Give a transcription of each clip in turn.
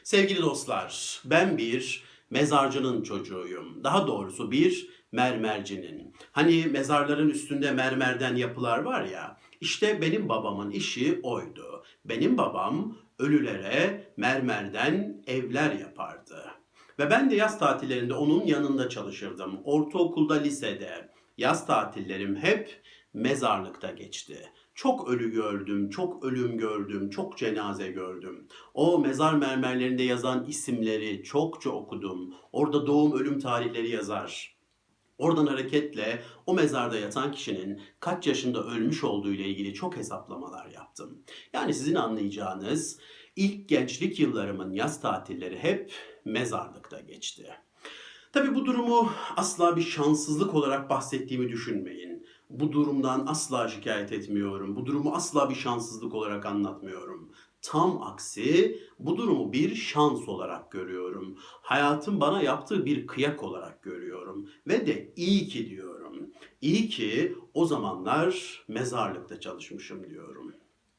Sevgili dostlar, ben bir mezarcının çocuğuyum. Daha doğrusu bir mermercinin. Hani mezarların üstünde mermerden yapılar var ya, işte benim babamın işi oydu. Benim babam ölülere mermerden evler yapardı. Ve ben de yaz tatillerinde onun yanında çalışırdım. Ortaokulda, lisede. Yaz tatillerim hep mezarlıkta geçti. Çok ölü gördüm, çok ölüm gördüm, çok cenaze gördüm. O mezar mermerlerinde yazan isimleri çokça okudum. Orada doğum ölüm tarihleri yazar. Oradan hareketle o mezarda yatan kişinin kaç yaşında ölmüş olduğu ile ilgili çok hesaplamalar yaptım. Yani sizin anlayacağınız ilk gençlik yıllarımın yaz tatilleri hep mezarlıkta geçti. Tabii bu durumu asla bir şanssızlık olarak bahsettiğimi düşünmeyin. Bu durumdan asla şikayet etmiyorum. Bu durumu asla bir şanssızlık olarak anlatmıyorum. Tam aksi bu durumu bir şans olarak görüyorum. Hayatın bana yaptığı bir kıyak olarak görüyorum. Ve de iyi ki diyorum. İyi ki o zamanlar mezarlıkta çalışmışım diyorum.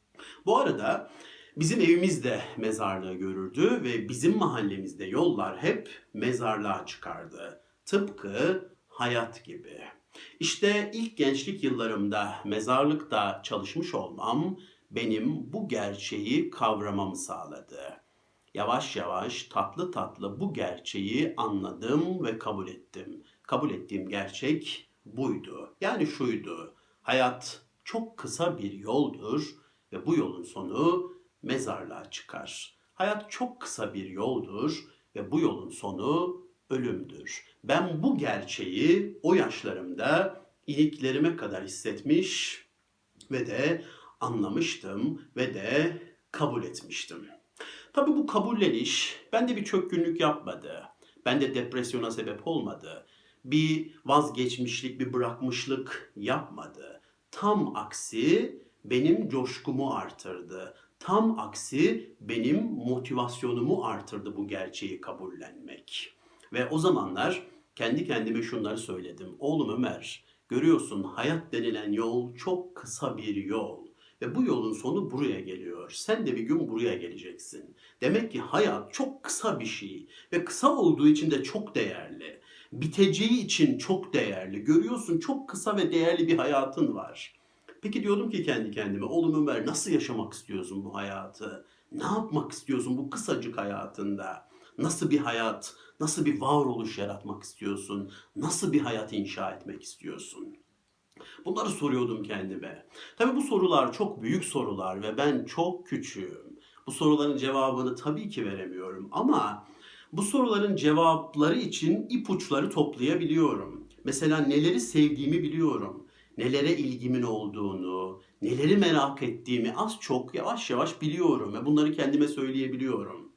Bu arada bizim evimiz de mezarlığı görürdü ve bizim mahallemizde yollar hep mezarlığa çıkardı. Tıpkı hayat gibi. İşte ilk gençlik yıllarımda mezarlıkta çalışmış olmam benim bu gerçeği kavramamı sağladı. Yavaş yavaş tatlı tatlı bu gerçeği anladım ve kabul ettim. Kabul ettiğim gerçek buydu. Yani şuydu. Hayat çok kısa bir yoldur ve bu yolun sonu mezarlığa çıkar. Hayat çok kısa bir yoldur ve bu yolun sonu ölümdür. Ben bu gerçeği o yaşlarımda iliklerime kadar hissetmiş ve de anlamıştım ve de kabul etmiştim. Tabii bu kabulleniş bende bir çökkünlük yapmadı. Bende depresyona sebep olmadı. Bir vazgeçmişlik, bir bırakmışlık yapmadı. Tam aksi benim coşkumu artırdı. Tam aksi benim motivasyonumu artırdı bu gerçeği kabullenmek. Ve o zamanlar kendi kendime şunları söyledim. Oğlum Ömer, görüyorsun hayat denilen yol çok kısa bir yol. Ve bu yolun sonu buraya geliyor. Sen de bir gün buraya geleceksin. Demek ki hayat çok kısa bir şey ve kısa olduğu için de çok değerli. Biteceği için çok değerli. Görüyorsun çok kısa ve değerli bir hayatın var. Peki diyordum ki kendi kendime, oğlum Ömer nasıl yaşamak istiyorsun bu hayatı? Ne yapmak istiyorsun bu kısacık hayatında? Nasıl bir hayat, nasıl bir varoluş yaratmak istiyorsun? Nasıl bir hayat inşa etmek istiyorsun? Bunları soruyordum kendime. Tabii bu sorular çok büyük sorular ve ben çok küçüğüm. Bu soruların cevabını tabii ki veremiyorum ama bu soruların cevapları için ipuçları toplayabiliyorum. Mesela neleri sevdiğimi biliyorum. Nelere ilgimin olduğunu, neleri merak ettiğimi az çok yavaş yavaş biliyorum ve bunları kendime söyleyebiliyorum.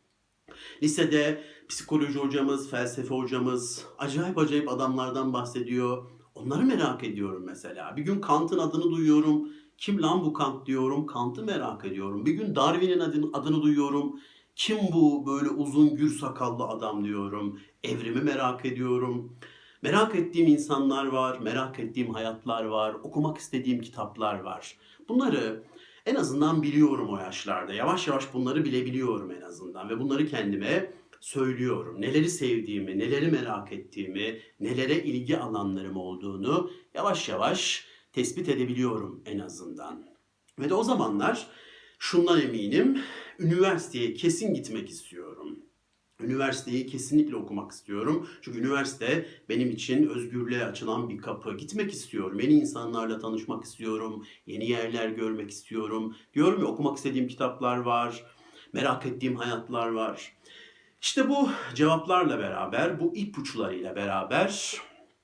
Lisede psikoloji hocamız, felsefe hocamız acayip acayip adamlardan bahsediyor. Onları merak ediyorum mesela. Bir gün Kant'ın adını duyuyorum. Kim lan bu Kant diyorum. Kant'ı merak ediyorum. Bir gün Darwin'in adını duyuyorum. Kim bu böyle uzun gür sakallı adam diyorum. Evrimi merak ediyorum. Merak ettiğim insanlar var, merak ettiğim hayatlar var, okumak istediğim kitaplar var. Bunları en azından biliyorum o yaşlarda. Yavaş yavaş bunları bilebiliyorum en azından ve bunları kendime söylüyorum. Neleri sevdiğimi, neleri merak ettiğimi, nelere ilgi alanlarım olduğunu yavaş yavaş tespit edebiliyorum en azından. Ve de o zamanlar şundan eminim, üniversiteye kesin gitmek istiyorum. Üniversiteyi kesinlikle okumak istiyorum. Çünkü üniversite benim için özgürlüğe açılan bir kapı. Gitmek istiyorum. Yeni insanlarla tanışmak istiyorum. Yeni yerler görmek istiyorum. Diyorum ya okumak istediğim kitaplar var. Merak ettiğim hayatlar var. İşte bu cevaplarla beraber, bu ipuçlarıyla beraber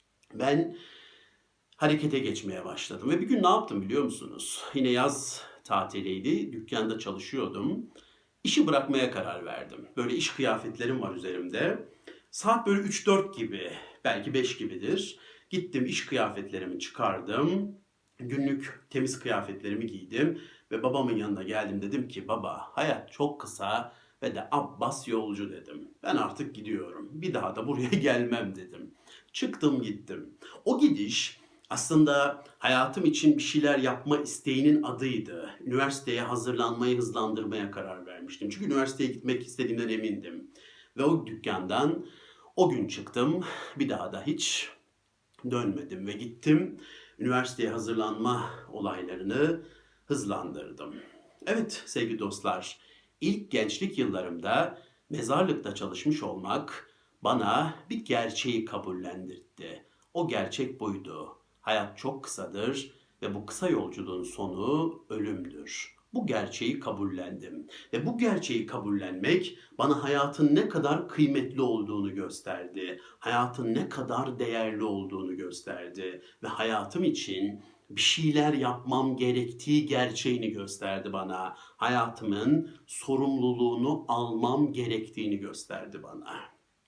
ben harekete geçmeye başladım. Ve bir gün ne yaptım biliyor musunuz? Yine yaz tatiliydi. Dükkanda çalışıyordum. İşi bırakmaya karar verdim. Böyle iş kıyafetlerim var üzerimde. Saat böyle 3-4 gibi, belki 5 gibidir. Gittim iş kıyafetlerimi çıkardım. Günlük temiz kıyafetlerimi giydim. Ve babamın yanına geldim dedim ki baba hayat çok kısa ve de Abbas yolcu dedim. Ben artık gidiyorum. Bir daha da buraya gelmem dedim. Çıktım gittim. O gidiş aslında hayatım için bir şeyler yapma isteğinin adıydı. Üniversiteye hazırlanmayı hızlandırmaya karar verdim. vermiştim. Çünkü üniversiteye gitmek istediğimden emindim. Ve o dükkandan o gün çıktım. Bir daha da hiç dönmedim ve gittim. Üniversiteye hazırlanma olaylarını hızlandırdım. Evet sevgili dostlar, ilk gençlik yıllarımda mezarlıkta çalışmış olmak bana bir gerçeği kabullendirdi. O gerçek buydu. Hayat çok kısadır ve bu kısa yolculuğun sonu ölümdür. Bu gerçeği kabullendim ve bu gerçeği kabullenmek bana hayatın ne kadar kıymetli olduğunu gösterdi. Hayatın ne kadar değerli olduğunu gösterdi ve hayatım için bir şeyler yapmam gerektiği gerçeğini gösterdi bana. Hayatımın sorumluluğunu almam gerektiğini gösterdi bana.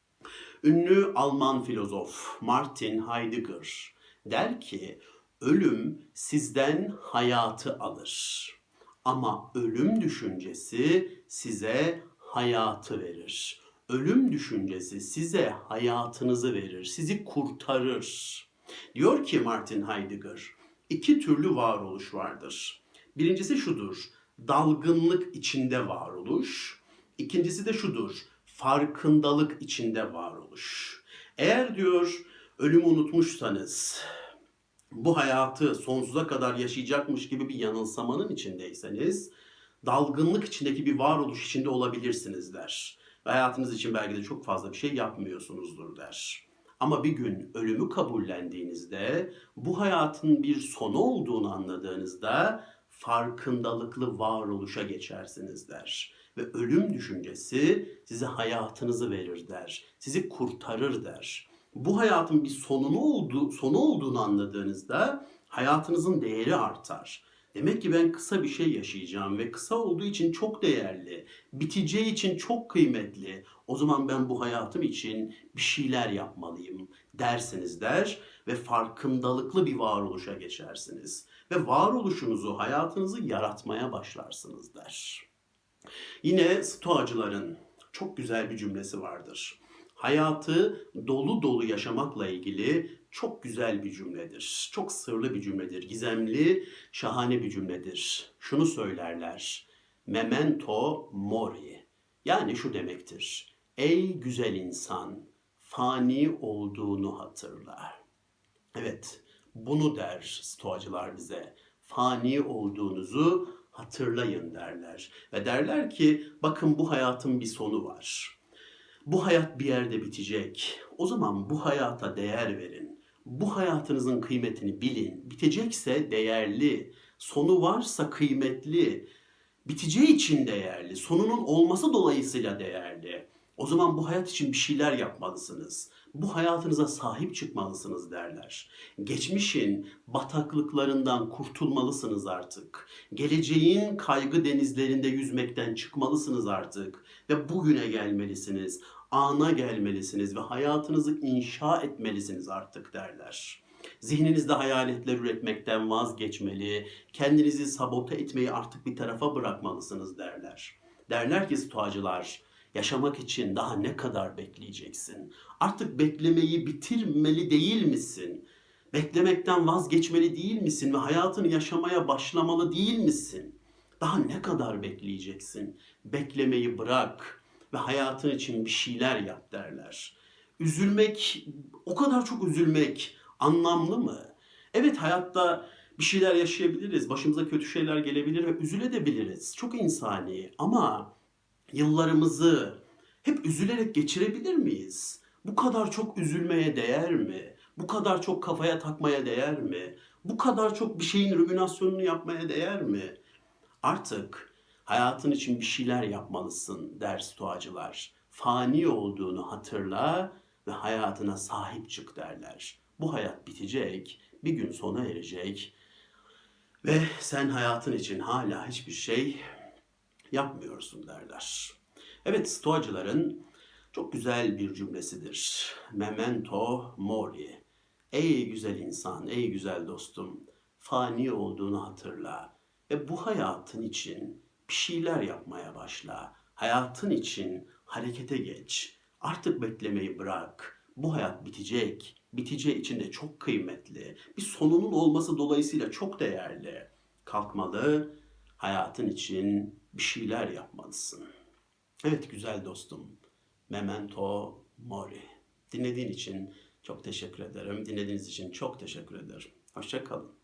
Ünlü Alman filozof Martin Heidegger der ki, ölüm sizden hayatı alır. Ama ölüm düşüncesi size hayatı verir. Ölüm düşüncesi size hayatınızı verir, sizi kurtarır. Diyor ki Martin Heidegger, iki türlü varoluş vardır. Birincisi şudur, dalgınlık içinde varoluş. İkincisi de şudur, farkındalık içinde varoluş. Eğer diyor ölümü unutmuşsanız, bu hayatı sonsuza kadar yaşayacakmış gibi bir yanılsamanın içindeyseniz, dalgınlık içindeki bir varoluş içinde olabilirsiniz der. Ve hayatınız için belki de çok fazla bir şey yapmıyorsunuzdur der. Ama bir gün ölümü kabullendiğinizde, bu hayatın bir sonu olduğunu anladığınızda farkındalıklı varoluşa geçersiniz der. Ve ölüm düşüncesi size hayatınızı verir der. Sizi kurtarır der. Bu hayatın bir sonu olduğunu anladığınızda hayatınızın değeri artar. Demek ki ben kısa bir şey yaşayacağım ve kısa olduğu için çok değerli, biteceği için çok kıymetli. O zaman ben bu hayatım için bir şeyler yapmalıyım dersiniz der ve farkındalıklı bir varoluşa geçersiniz. Ve varoluşunuzu, hayatınızı yaratmaya başlarsınız der. Yine Stoacıların çok güzel bir cümlesi vardır. Hayatı dolu dolu yaşamakla ilgili çok güzel bir cümledir. Çok sırlı bir cümledir. Gizemli, şahane bir cümledir. Şunu söylerler. Memento mori. Yani şu demektir. Ey güzel insan, fani olduğunu hatırla. Evet, bunu der Stoacılar bize. Fani olduğunuzu hatırlayın derler. Ve derler ki bakın bu hayatın bir sonu var. Bu hayat bir yerde bitecek. O zaman bu hayata değer verin. Bu hayatınızın kıymetini bilin. Bitecekse değerli, sonu varsa kıymetli, biteceği için değerli, sonunun olması dolayısıyla değerli. O zaman bu hayat için bir şeyler yapmalısınız. Bu hayatınıza sahip çıkmalısınız derler. Geçmişin bataklıklarından kurtulmalısınız artık. Geleceğin kaygı denizlerinde yüzmekten çıkmalısınız artık. Ve bugüne gelmelisiniz, ana gelmelisiniz ve hayatınızı inşa etmelisiniz artık derler. Zihninizde hayaletler üretmekten vazgeçmeli, kendinizi sabote etmeyi artık bir tarafa bırakmalısınız derler. Derler ki Stoacılar, yaşamak için daha ne kadar bekleyeceksin? Artık beklemeyi bitirmeli değil misin? Beklemekten vazgeçmeli değil misin ve hayatını yaşamaya başlamalı değil misin? Daha ne kadar bekleyeceksin? Beklemeyi bırak ve hayatın için bir şeyler yap derler. Üzülmek, o kadar çok üzülmek anlamlı mı? Evet hayatta bir şeyler yaşayabiliriz, başımıza kötü şeyler gelebilir ve üzülebiliriz. Çok insani ama yıllarımızı hep üzülerek geçirebilir miyiz? Bu kadar çok üzülmeye değer mi? Bu kadar çok kafaya takmaya değer mi? Bu kadar çok bir şeyin rüminasyonunu yapmaya değer mi? Artık hayatın için bir şeyler yapmalısın der Stoacılar. Fani olduğunu hatırla ve hayatına sahip çık derler. Bu hayat bitecek, bir gün sona erecek ve sen hayatın için hala hiçbir şey yapmıyorsun derler. Evet, Stoacıların çok güzel bir cümlesidir. Memento mori. Ey güzel insan, ey güzel dostum, fani olduğunu hatırla ve bu hayatın için bir şeyler yapmaya başla. Hayatın için harekete geç. Artık beklemeyi bırak. Bu hayat bitecek. Biteceği için de çok kıymetli. Bir sonunun olması dolayısıyla çok değerli. Kalkmalı, hayatın için bir şeyler yapmalısın. Evet güzel dostum. Memento mori. Dinlediğin için çok teşekkür ederim. Dinlediğiniz için çok teşekkür ederim. Hoşça kalın.